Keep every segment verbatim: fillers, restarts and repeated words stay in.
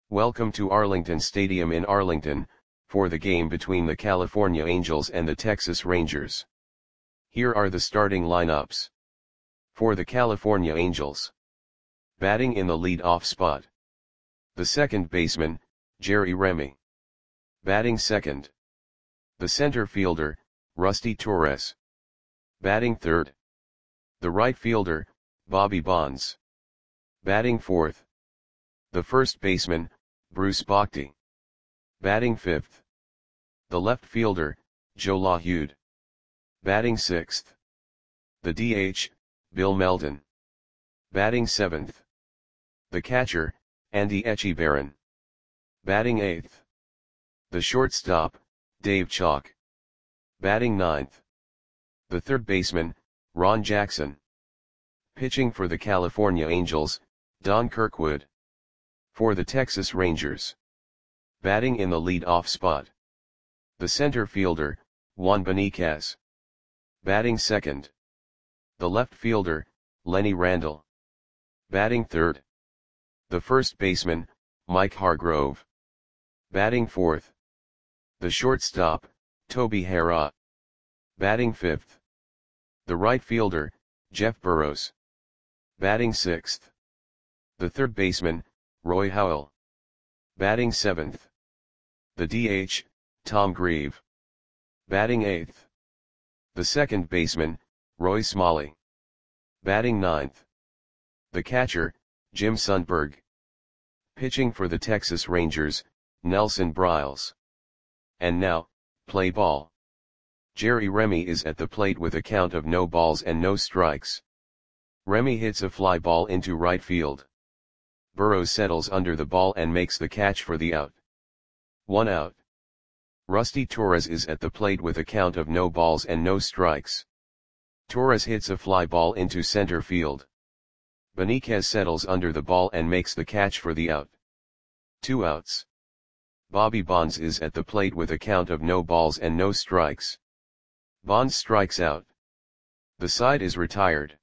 Welcome to Arlington Stadium in Arlington, for the game between the California Angels and the Texas Rangers. Here are the starting lineups. For the California Angels. Batting in the lead-off spot. The second baseman, Jerry Remy. Batting second. The center fielder, Rusty Torres. Batting third. The right fielder, Bobby Bonds. Batting fourth. The first baseman, Bruce Bochy. Batting fifth. The left fielder, Joe LaHeude. Batting sixth. The D H, Bill Melton. Batting seventh. The catcher, Andy Etchebarren. Batting eighth. The shortstop, Dave Chalk. Batting ninth. The third baseman, Ron Jackson. Pitching for the California Angels, Don Kirkwood. For the Texas Rangers. Batting in the lead-off spot. The center fielder, Juan Beniquez. Batting second. The left fielder, Lenny Randle. Batting third. The first baseman, Mike Hargrove. Batting fourth. The shortstop, Toby Harrah. Batting fifth. The right fielder, Jeff Burrows. Batting sixth. The third baseman, Roy Howell. Batting seventh. The D H, Tom Grieve. Batting eighth. The second baseman, Roy Smalley. Batting ninth. The catcher, Jim Sundberg. Pitching for the Texas Rangers, Nelson Briles. And now, play ball. Jerry Remy is at the plate with a count of no balls and no strikes. Remy hits a fly ball into right field. Burrows settles under the ball and makes the catch for the out. One out. Rusty Torres is at the plate with a count of no balls and no strikes. Torres hits a fly ball into center field. Beniquez settles under the ball and makes the catch for the out. Two outs. Bobby Bonds is at the plate with a count of no balls and no strikes. Bonds strikes out. The side is retired.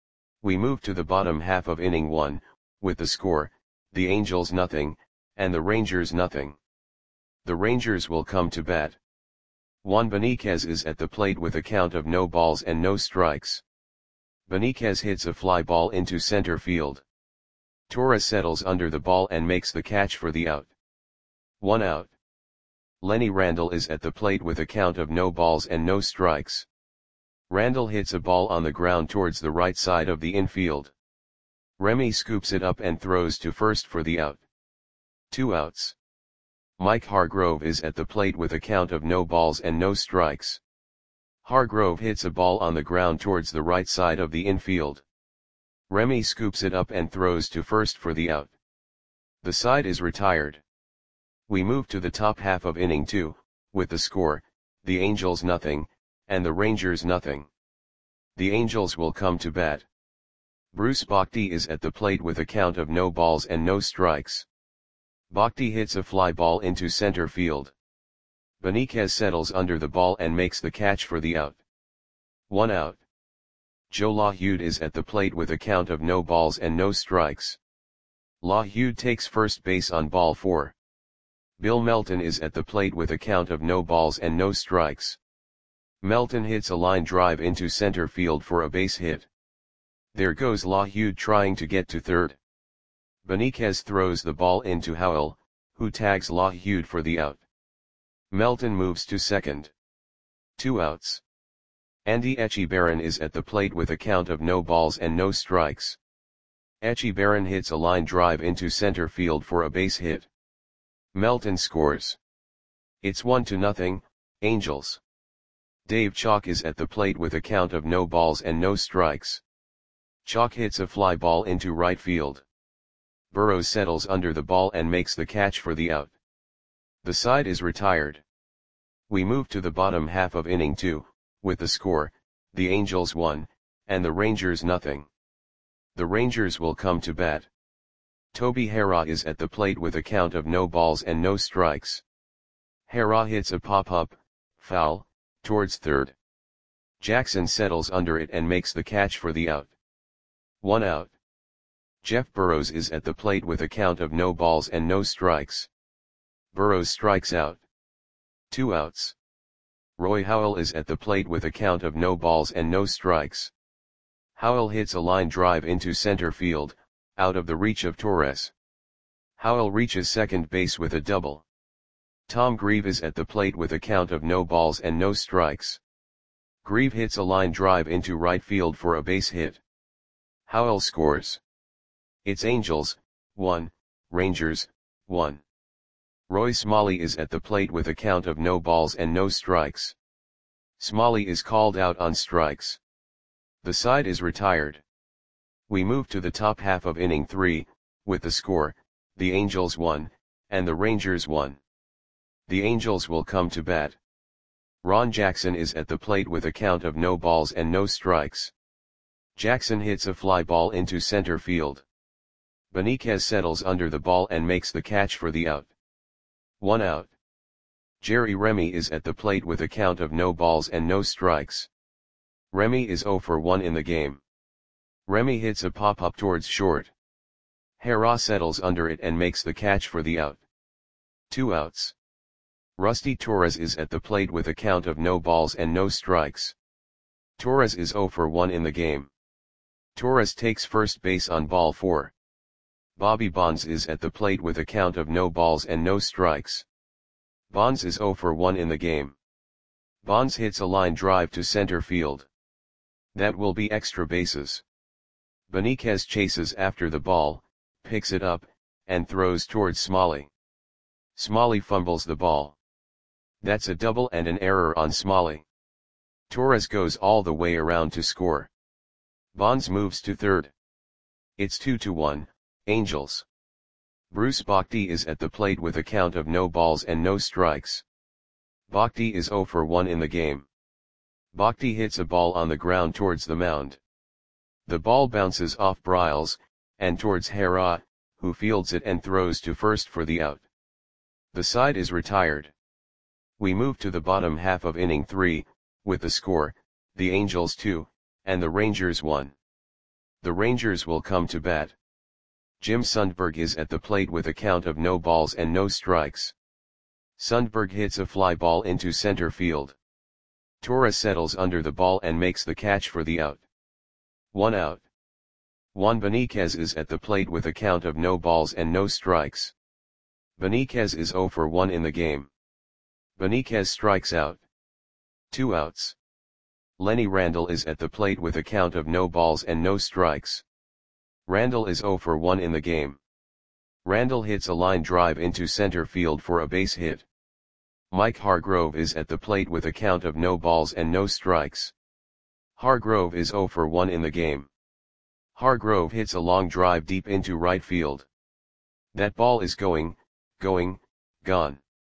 We move to the bottom half of inning one, with the score, the Angels nothing, and the Rangers nothing. The Rangers will come to bat. Juan Beniquez is at the plate with a count of no balls and no strikes. Beniquez hits a fly ball into center field. Torres settles under the ball and makes the catch for the out. One out. Lenny Randle is at the plate with a count of no balls and no strikes. Randle hits a ball on the ground towards the right side of the infield. Remy scoops it up and throws to first for the out. Two outs. Mike Hargrove is at the plate with a count of no balls and no strikes. Hargrove hits a ball on the ground towards the right side of the infield. Remy scoops it up and throws to first for the out. The side is retired. We move to the top half of inning two, with the score, the Angels nothing, and the Rangers nothing. The Angels will come to bat. Bruce Bochy is at the plate with a count of no balls and no strikes. Bochy hits a fly ball into center field. Beniquez settles under the ball and makes the catch for the out. One out. Joe LaHeude is at the plate with a count of no balls and no strikes. LaHeude takes first base on ball four. Bill Melton is at the plate with a count of no balls and no strikes. Melton hits a line drive into center field for a base hit. There goes LaHeude trying to get to third. Beniquez throws the ball into Howell, who tags LaHeude for the out. Melton moves to second. Two outs. Andy Etchebarren is at the plate with a count of no balls and no strikes. Etchebarren hits a line drive into center field for a base hit. Melton scores. It's one to nothing, Angels. Dave Chalk is at the plate with a count of no balls and no strikes. Chalk hits a fly ball into right field. Burrows settles under the ball and makes the catch for the out. The side is retired. We move to the bottom half of inning two, with the score, the Angels one, and the Rangers nothing. The Rangers will come to bat. Toby Harrah is at the plate with a count of no balls and no strikes. Harrah hits a pop-up, foul, towards third. Jackson settles under it and makes the catch for the out. One out. Jeff Burrows is at the plate with a count of no balls and no strikes. Burrows strikes out. Two outs. Roy Howell is at the plate with a count of no balls and no strikes. Howell hits a line drive into center field, out of the reach of Torres. Howell reaches second base with a double. Tom Grieve is at the plate with a count of no balls and no strikes. Grieve hits a line drive into right field for a base hit. Howell scores. It's Angels, one, Rangers, one. Roy Smalley is at the plate with a count of no balls and no strikes. Smalley is called out on strikes. The side is retired. We move to the top half of inning three, with the score, the Angels one, and the Rangers one. The Angels will come to bat. Ron Jackson is at the plate with a count of no balls and no strikes. Jackson hits a fly ball into center field. Benitez settles under the ball and makes the catch for the out. One out. Jerry Remy is at the plate with a count of no balls and no strikes. Remy is oh for one in the game. Remy hits a pop-up towards short. Hera settles under it and makes the catch for the out. Two outs. Rusty Torres is at the plate with a count of no balls and no strikes. Torres is oh for one in the game. Torres takes first base on ball four. Bobby Bonds is at the plate with a count of no balls and no strikes. Bonds is oh for one in the game. Bonds hits a line drive to center field. That will be extra bases. Benitez chases after the ball, picks it up, and throws towards Smalley. Smalley fumbles the ball. That's a double and an error on Smalley. Torres goes all the way around to score. Bonds moves to third. It's two to one, Angels. Bruce Bochy is at the plate with a count of no balls and no strikes. Bochy is oh for one in the game. Bochy hits a ball on the ground towards the mound. The ball bounces off Bryles, and towards Hera, who fields it and throws to first for the out. The side is retired. We move to the bottom half of inning three, with the score, the Angels two, and the Rangers one. The Rangers will come to bat. Jim Sundberg is at the plate with a count of no balls and no strikes. Sundberg hits a fly ball into center field. Torres settles under the ball and makes the catch for the out. One out. Juan Benitez is at the plate with a count of no balls and no strikes. Benitez is oh for one in the game. Benitez strikes out. Two outs. Lenny Randle is at the plate with a count of no balls and no strikes. Randle is oh for one in the game. Randle hits a line drive into center field for a base hit. Mike Hargrove is at the plate with a count of no balls and no strikes. Hargrove is oh for one in the game. Hargrove hits a long drive deep into right field. That ball is going, going, gone.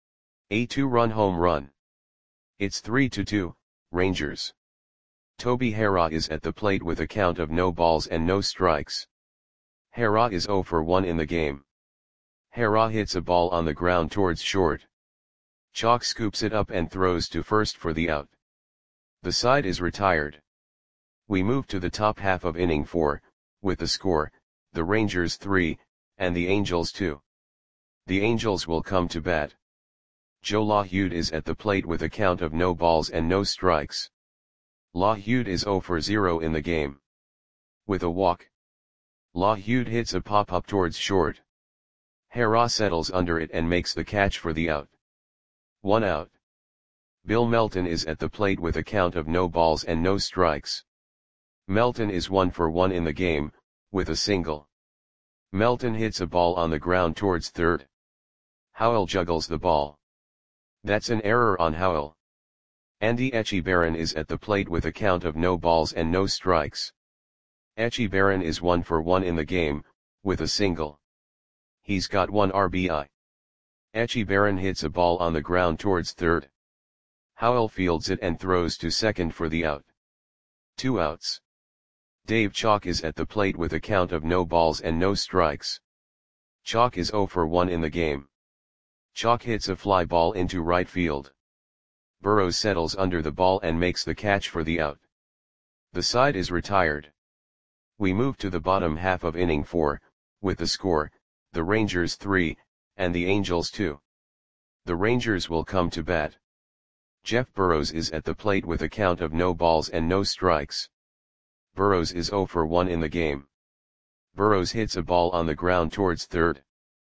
A two-run home run. It's three to two, Rangers. Toby Hera is at the plate with a count of no balls and no strikes. Hera is oh for one in the game. Hera hits a ball on the ground towards short. Chalk scoops it up and throws to first for the out. The side is retired. We move to the top half of inning four, with the score, the Rangers three, and the Angels two. The Angels will come to bat. Joe LaHude is at the plate with a count of no balls and no strikes. LaHude is oh for zero in the game. With a walk. LaHude hits a pop-up towards short. Hera settles under it and makes the catch for the out. One out. Bill Melton is at the plate with a count of no balls and no strikes. Melton is one for one in the game, with a single. Melton hits a ball on the ground towards third. Howell juggles the ball. That's an error on Howell. Andy Echebarren is at the plate with a count of no balls and no strikes. Echebarren is one for one in the game, with a single. He's got one R B I. Echebarren hits a ball on the ground towards third. Howell fields it and throws to second for the out. Two outs. Dave Chalk is at the plate with a count of no balls and no strikes. Chalk is oh for one in the game. Chalk hits a fly ball into right field. Burrows settles under the ball and makes the catch for the out. The side is retired. We move to the bottom half of inning four, with the score, the Rangers three, and the Angels two. The Rangers will come to bat. Jeff Burroughs is at the plate with a count of no balls and no strikes. Burroughs is oh for one in the game. Burroughs hits a ball on the ground towards third.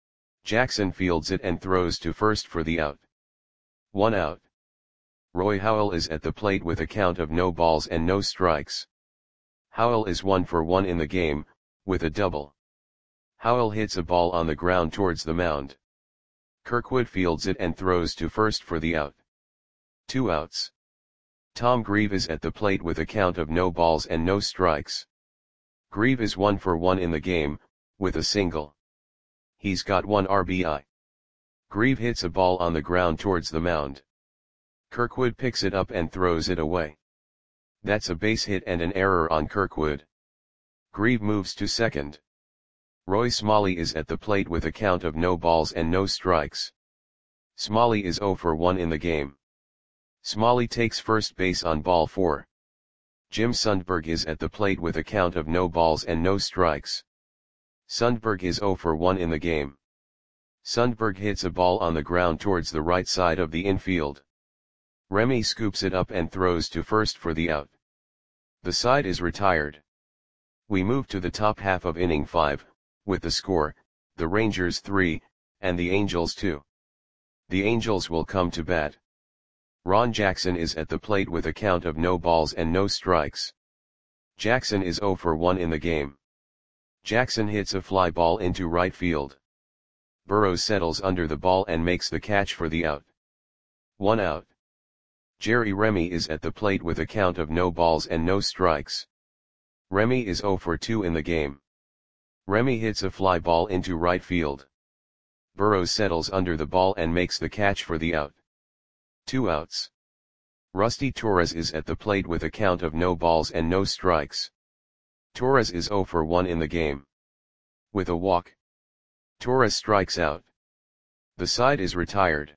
Jackson fields it and throws to first for the out. One out. Roy Howell is at the plate with a count of no balls and no strikes. Howell is one for one in the game, with a double. Howell hits a ball on the ground towards the mound. Kirkwood fields it and throws to first for the out. Two outs. Tom Grieve is at the plate with a count of no balls and no strikes. Grieve is one for one in the game, with a single. He's got one R B I. Grieve hits a ball on the ground towards the mound. Kirkwood picks it up and throws it away. That's a base hit and an error on Kirkwood. Grieve moves to second. Roy Smalley is at the plate with a count of no balls and no strikes. Smalley is oh for one in the game. Smalley takes first base on ball four. Jim Sundberg is at the plate with a count of no balls and no strikes. Sundberg is oh for one in the game. Sundberg hits a ball on the ground towards the right side of the infield. Remy scoops it up and throws to first for the out. The side is retired. We move to the top half of inning five, with the score, the Rangers three, and the Angels two. The Angels will come to bat. Ron Jackson is at the plate with a count of no balls and no strikes. Jackson is oh for one in the game. Jackson hits a fly ball into right field. Burroughs settles under the ball and makes the catch for the out. One out. Jerry Remy is at the plate with a count of no balls and no strikes. Remy is oh for two in the game. Remy hits a fly ball into right field. Burroughs settles under the ball and makes the catch for the out. Two outs. Rusty Torres is at the plate with a count of no balls and no strikes. Torres is oh for one in the game. With a walk, Torres strikes out. The side is retired.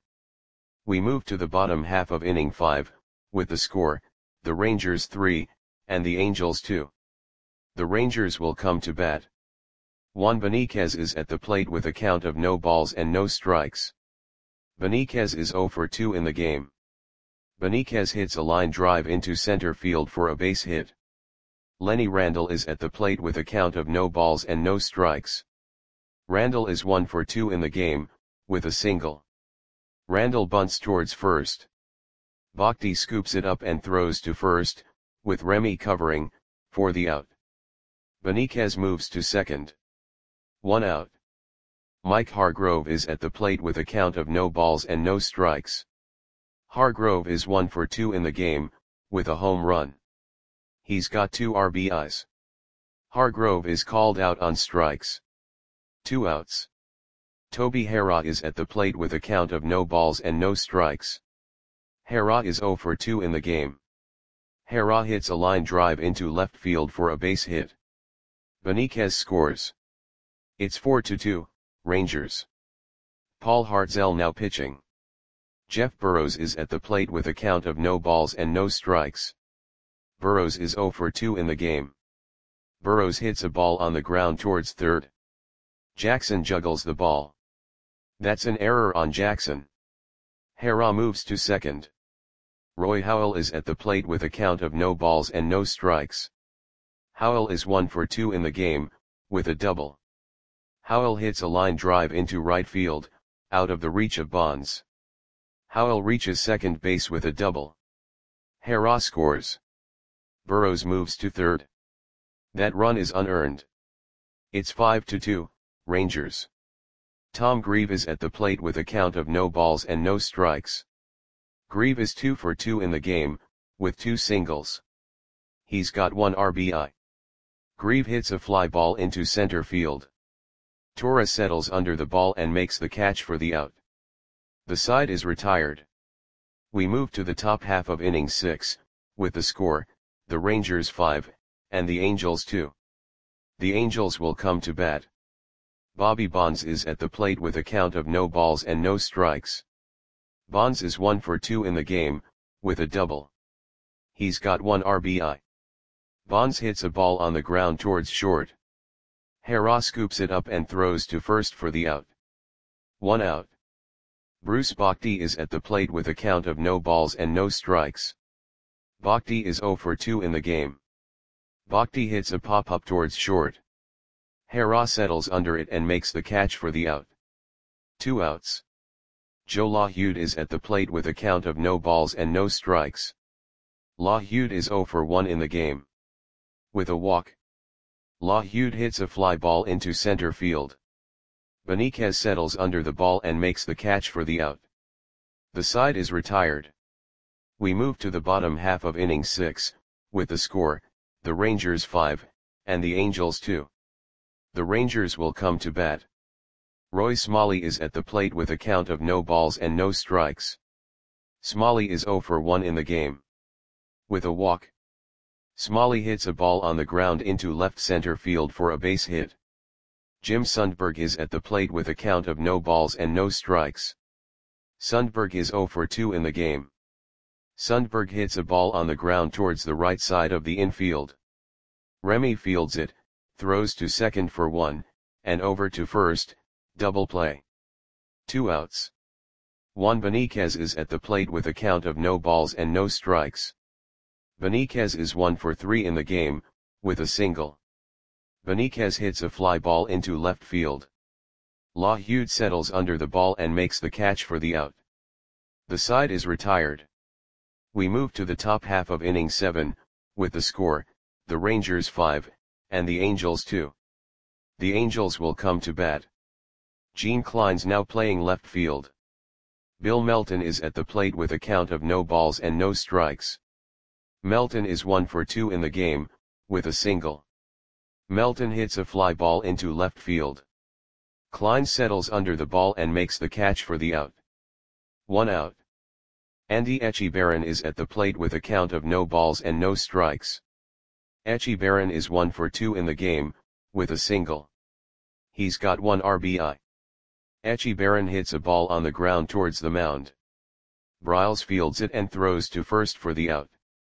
We move to the bottom half of inning five, with the score, the Rangers three, and the Angels two. The Rangers will come to bat. Juan Beniquez is at the plate with a count of no balls and no strikes. Beniquez is oh for two in the game. Beniquez hits a line drive into center field for a base hit. Lenny Randall is at the plate with a count of no balls and no strikes. Randall is one for two in the game, with a single. Randall bunts towards first. Bhakti scoops it up and throws to first, with Remy covering, for the out. Beniquez moves to second. One out. Mike Hargrove is at the plate with a count of no balls and no strikes. Hargrove is one for two in the game, with a home run. He's got two R B Is. Hargrove is called out on strikes. Two outs. Toby Harrah is at the plate with a count of no balls and no strikes. Harrah is oh for two in the game. Harrah hits a line drive into left field for a base hit. Beniquez scores. It's four to two, Rangers. Paul Hartzell now pitching. Jeff Burroughs is at the plate with a count of no balls and no strikes. Burroughs is oh for two in the game. Burroughs hits a ball on the ground towards third. Jackson juggles the ball. That's an error on Jackson. Harrah moves to second. Roy Howell is at the plate with a count of no balls and no strikes. Howell is one for two in the game, with a double. Howell hits a line drive into right field, out of the reach of Bonds. Howell reaches second base with a double. Harrah scores. Burroughs moves to third. That run is unearned. It's five to two, Rangers. Tom Grieve is at the plate with a count of no balls and no strikes. Grieve is two for two in the game, with two singles. He's got one R B I. Grieve hits a fly ball into center field. Torres settles under the ball and makes the catch for the out. The side is retired. We move to the top half of inning six, with the score, the Rangers five, and the Angels two. The Angels will come to bat. Bobby Bonds is at the plate with a count of no balls and no strikes. Bonds is one for two in the game, with a double. He's got one R B I. Bonds hits a ball on the ground towards short. Hera scoops it up and throws to first for the out. One out. Bruce Bhakti is at the plate with a count of no balls and no strikes. Bhakti is zero for two in the game. Bhakti hits a pop-up towards short. Hera settles under it and makes the catch for the out. Two outs. Joe Lahud is at the plate with a count of no balls and no strikes. Lahud is zero for one in the game. With a walk, Lahud hits a fly ball into center field. Benitez settles under the ball and makes the catch for the out. The side is retired. We move to the bottom half of inning six, with the score, the Rangers five, and the Angels two. The Rangers will come to bat. Roy Smalley is at the plate with a count of no balls and no strikes. Smalley is zero for one in the game. With a walk, Smalley hits a ball on the ground into left center field for a base hit. Jim Sundberg is at the plate with a count of no balls and no strikes. Sundberg is zero for two in the game. Sundberg hits a ball on the ground towards the right side of the infield. Remy fields it, throws to second for one, and over to first, double play. Two outs. Juan Benitez is at the plate with a count of no balls and no strikes. Benitez is one for three in the game, with a single. Benitez hits a fly ball into left field. Lahud settles under the ball and makes the catch for the out. The side is retired. We move to the top half of inning seven, with the score, the Rangers five, and the Angels two. The Angels will come to bat. Gene Klein's now playing left field. Bill Melton is at the plate with a count of no balls and no strikes. Melton is one for two in the game, with a single. Melton hits a fly ball into left field. Klein settles under the ball and makes the catch for the out. One out. Andy Echebarren is at the plate with a count of no balls and no strikes. Echebarren is one for two in the game, with a single. He's got one R B I. Echebarren hits a ball on the ground towards the mound. Bryles fields it and throws to first for the out.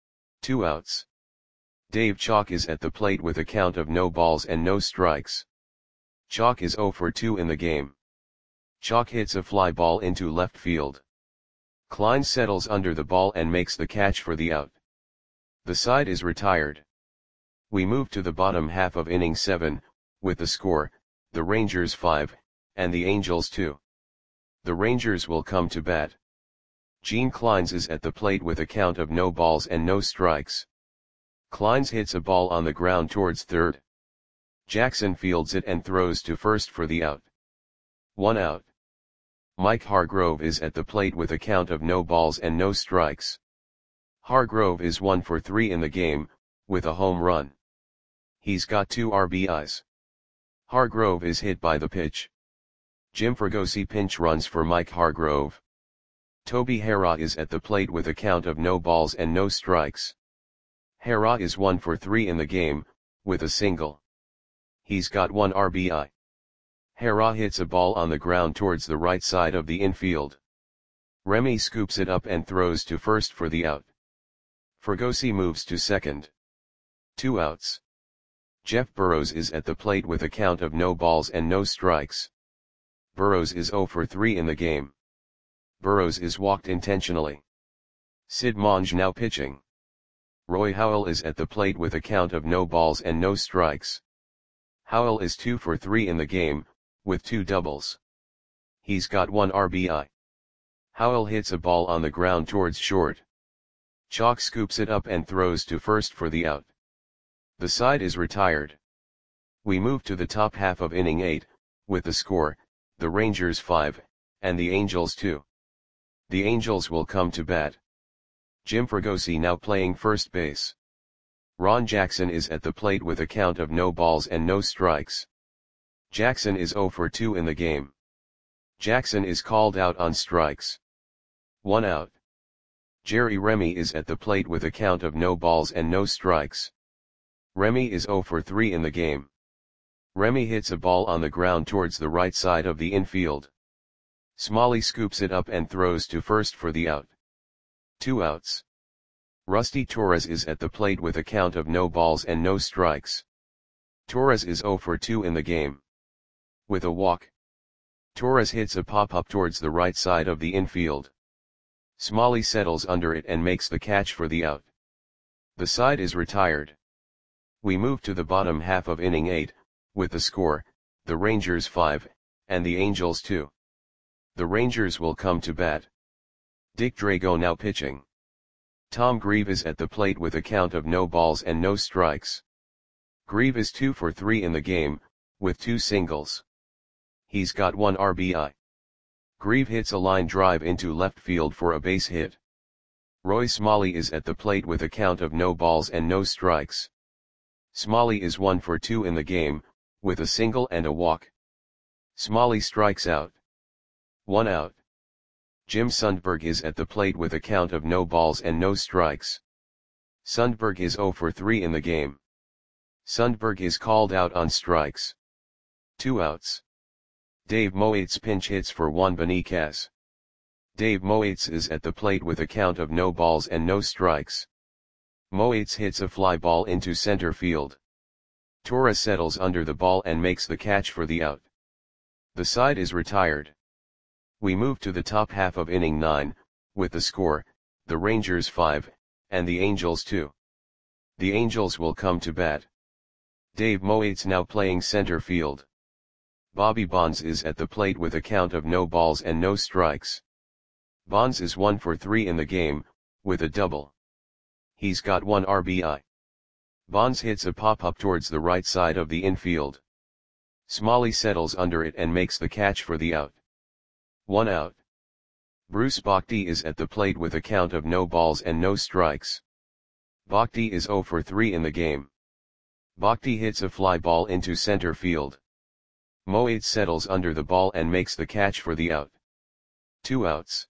Two outs. Dave Chalk is at the plate with a count of no balls and no strikes. Chalk is zero for two in the game. Chalk hits a fly ball into left field. Klein settles under the ball and makes the catch for the out. The side is retired. We move to the bottom half of inning seven, with the score, the Rangers five, and the Angels two. The Rangers will come to bat. Gene Kleins is at the plate with a count of no balls and no strikes. Kleins hits a ball on the ground towards third. Jackson fields it and throws to first for the out. One out. Mike Hargrove is at the plate with a count of no balls and no strikes. Hargrove is one for three in the game, with a home run. He's got two R B Is. Hargrove is hit by the pitch. Jim Fregosi pinch runs for Mike Hargrove. Toby Hera is at the plate with a count of no balls and no strikes. Hera is one for three in the game, with a single. He's got one R B I. Hera hits a ball on the ground towards the right side of the infield. Remy scoops it up and throws to first for the out. Fregosi moves to second. Two outs. Jeff Burrows is at the plate with a count of no balls and no strikes. Burrows is zero for three in the game. Burrows is walked intentionally. Sid Monge now pitching. Roy Howell is at the plate with a count of no balls and no strikes. Howell is two for three in the game, with two doubles. He's got one R B I. Howell hits a ball on the ground towards short. Chalk scoops it up and throws to first for the out. The side is retired. We move to the top half of inning eight, with the score, the Rangers five, and the Angels two. The Angels will come to bat. Jim Fregosi now playing first base. Ron Jackson is at the plate with a count of no balls and no strikes. Jackson is zero for two in the game. Jackson is called out on strikes. One out. Jerry Remy is at the plate with a count of no balls and no strikes. Remy is zero for three in the game. Remy hits a ball on the ground towards the right side of the infield. Smalley scoops it up and throws to first for the out. Two outs. Rusty Torres is at the plate with a count of no balls and no strikes. Torres is zero for two in the game. With a walk, Torres hits a pop-up towards the right side of the infield. Smalley settles under it and makes the catch for the out. The side is retired. We move to the bottom half of inning eight, with the score, the Rangers five, and the Angels two. The Rangers will come to bat. Dick Drago now pitching. Tom Grieve is at the plate with a count of no balls and no strikes. Grieve is two for three in the game, with two singles. He's got one R B I. Grieve hits a line drive into left field for a base hit. Roy Smalley is at the plate with a count of no balls and no strikes. Smalley is one for two in the game, with a single and a walk. Smalley strikes out. One out. Jim Sundberg is at the plate with a count of no balls and no strikes. Sundberg is zero for three in the game. Sundberg is called out on strikes. Two outs. Dave Moates pinch hits for Juan Beniquez. Dave Moates is at the plate with a count of no balls and no strikes. Moates hits a fly ball into center field. Torres settles under the ball and makes the catch for the out. The side is retired. We move to the top half of inning nine, with the score, the Rangers five, and the Angels two. The Angels will come to bat. Dave Moates now playing center field. Bobby Bonds is at the plate with a count of no balls and no strikes. Bonds is one for three in the game, with a double. He's got one R B I. Bonds hits a pop-up towards the right side of the infield. Smalley settles under it and makes the catch for the out. One out. Bruce Bochy is at the plate with a count of no balls and no strikes. Bochy is zero for three in the game. Bochy hits a fly ball into center field. Moates settles under the ball and makes the catch for the out. Two outs.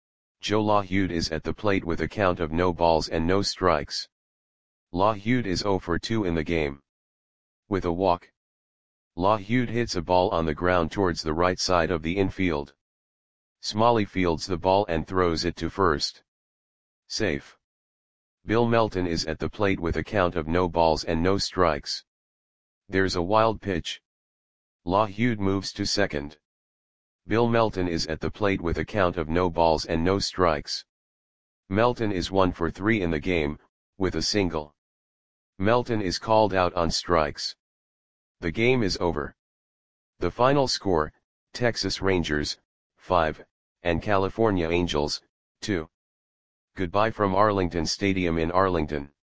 Joe LaHude is at the plate with a count of no balls and no strikes. LaHude is zero for two in the game. With a walk, LaHude hits a ball on the ground towards the right side of the infield. Smalley fields the ball and throws it to first. Safe. Bill Melton is at the plate with a count of no balls and no strikes. There's a wild pitch. LaHude moves to second. Bill Melton is at the plate with a count of no balls and no strikes. Melton is one for three in the game, with a single. Melton is called out on strikes. The game is over. The final score, Texas Rangers, five, and California Angels, two. Goodbye from Arlington Stadium in Arlington.